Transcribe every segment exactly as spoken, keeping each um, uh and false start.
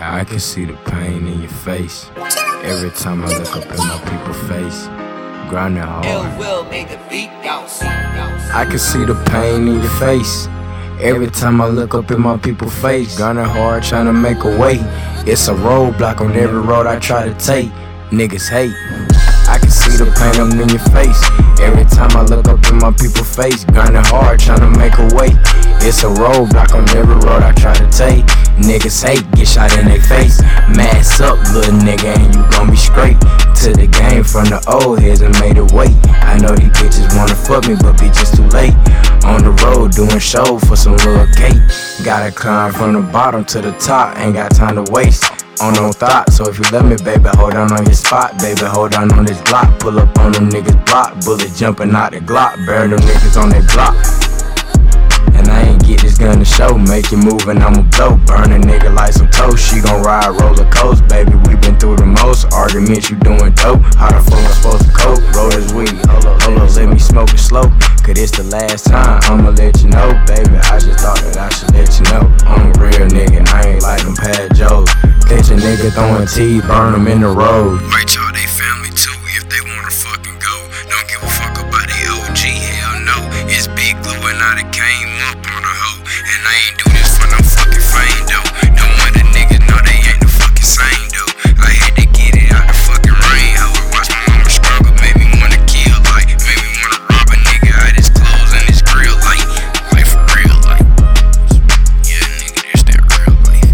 I can see the pain in your face every time I look up in my people's face. Grinding hard. I can see the pain in your face every time I look up in my people's face. Grinding hard, trying to make a way. It's a roadblock on every road I try to take. Niggas hate. I can see the pain up in your face every time I look up in my people's face. Grinding hard, trying to make a way. It's a roadblock on every road I try to take. Niggas hate, get shot in their face. Mass up, little nigga, and you gon' be straight. To the game from the old heads and made it wait. I know these bitches wanna fuck me, but bitches too late. On the road doing show for some little cake. Gotta climb from the bottom to the top, ain't got time to waste on no thought. So if you love me, baby, hold on on your spot. Baby, hold on on this block. Pull up on them niggas block. Bullet jumping out the Glock. Bury them niggas on their block. And I ain't get this gun to show. Make it move and I'ma blow. Burn a nigga like some toast. She gon' ride roller coaster. Baby, we been through the most arguments, you doing dope. How the fuck I'm supposed to cope? Roll this weed, hold up, hold up, let me smoke it slow. Cause it's the last time, I'ma let you know. Baby, I just thought that I should let you know. I'm a real nigga and I ain't like them Pat Joes. Catch a nigga throwing tea, burn them in the road. Might y'all they family too if they wanna fucking go. Don't give a fuck about they O G, hell no. It's big glue and I done came up on a hoe. And I ain't do this for no fucking fame though. Don't want the niggas know they ain't the fucking same though. I had to get it out the fucking rain, ho. Watch my mama struggle, made me wanna kill, like, made me wanna rob a nigga out his clothes and his grill, like, like for real, like, yeah, nigga, this that real life.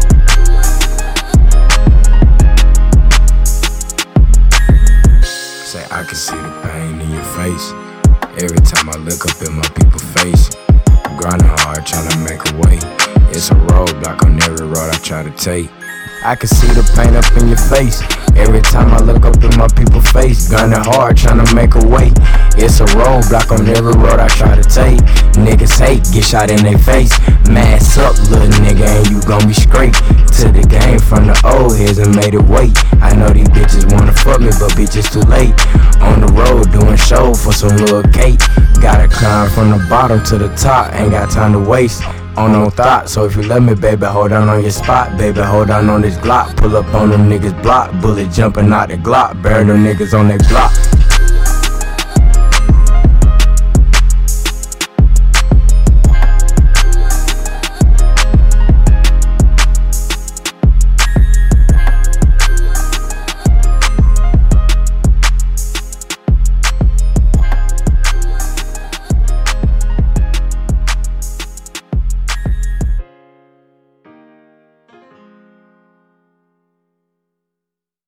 Say I can see the pain in your face every time I look up in my people's face. Grinding hard, trying to make a way. It's a roadblock on every road I try to take. I can see the pain up in your face every time I look up in my people's face. Grinding hard, trying to make a way. It's a roadblock on every road I try to take. Niggas hate, get shot in their face. Mass up, little nigga, and you gon' be straight. To the game from the old heads and made it wait. I know these bitches wanna fuck me, but bitches too late. On the road doing show for some little cake. Gotta climb from the bottom to the top, ain't got time to waste on no thought. So if you love me, baby, hold on on your spot. Baby, hold on on this Glock. Pull up on them niggas block. Bullet jumping out the Glock. Bury them niggas on their block.